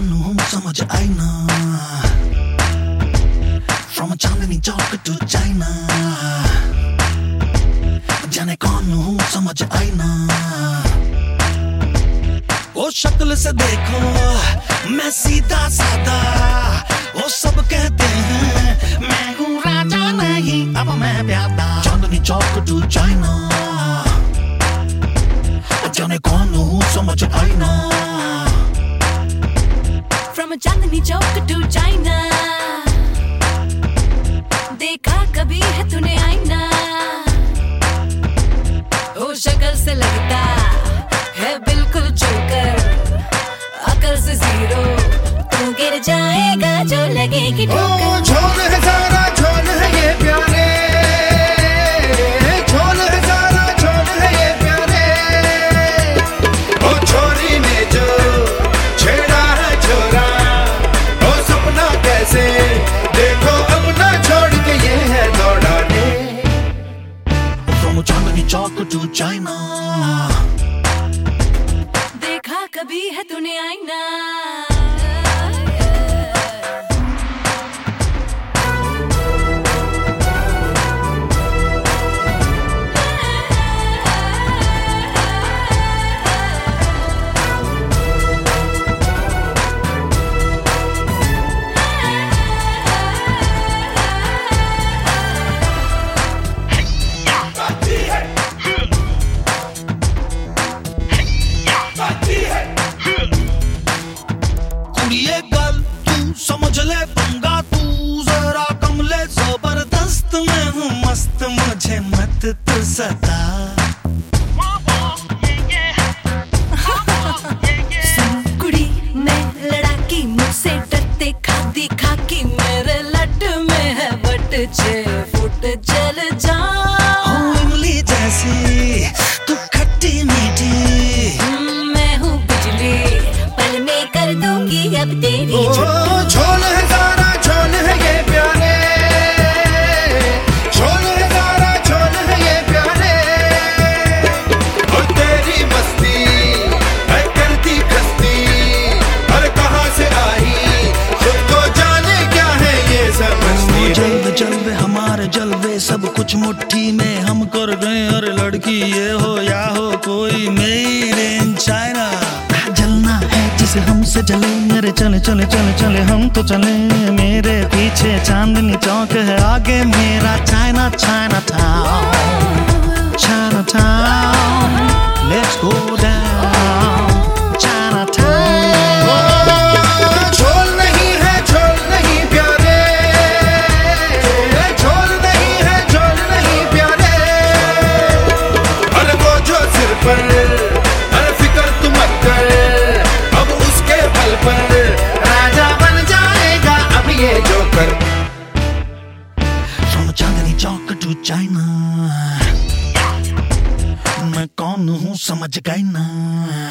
कौन हूँ समझ आई ना, From Chandni Chowk to China, जाने कौन हूँ समझ आई ना। वो शक्ल से देखो मैं सीधा साधा, वो सब कहते हैं मैं हूँ राजा नहीं अब मैं प्यादा। चांदनी चौक to China, जाने कौन हूँ समझ आई ना। From Chandni Chowk to China, देखा कभी है तूने आईना? ओ शक्ल से लगता है बिल्कुल जोकर, अकल से जीरो, तू गिर जाएगा जो लगेगी ठोकर। झोल है सारा झोल है ये प्यारे, झोल है सारा झोल है ये प्यारे। ओ छोरी ने जो छेड़ा है छोरा, ओ सपना कैसे देखो अपना छोड़ के ये है दौड़ाने। From Chandni Chowk to China, देखा कभी है तूने आईना? ये गल तू समझ ले पंगा तू जरा कम ले, जबरदस्त मैं हूँ मस्त मुझे मत तू सता। सुन कुड़ी मैं लड़ाकी, मुझसे डरते खादी खाकी, मेरे लट में है बट 6 फुट चल जा। हूँ इमली जैसी तू खट्टी मीठी, मैं हूँ बिजली पल में कर दूंगी अब तेरी छुट्टी। झोल है सारा झोल है ये प्यारे, झोल है सारा झोल है ये प्यारे। और तेरी मस्ती है करती खस्ती, और कहाँ से आई खुद को जाने क्या है ये समझती। जलवे जलवे हमारे जलवे सब कुछ मुट्ठी में हम कर गए, और लड़की ये हो या हो कोई मेड इन चाइना। जलना है जिसे हमसे जले, मेरे चले चले चले चले हम तो चले, मेरे पीछे चांदनी चौक है, आगे मेरा China China town, China town, let's go down China town. झोल नहीं है झोल नहीं प्यारे, झोल नहीं है झोल नहीं प्यारे। अरे वो जो सिर पर अरे फिक्र तुम मत कर, अब उसके बल पर राजा बन जाएगा अब ये joker. From Chandni Chowk to China, मैं कौन हूँ समझ गई ना।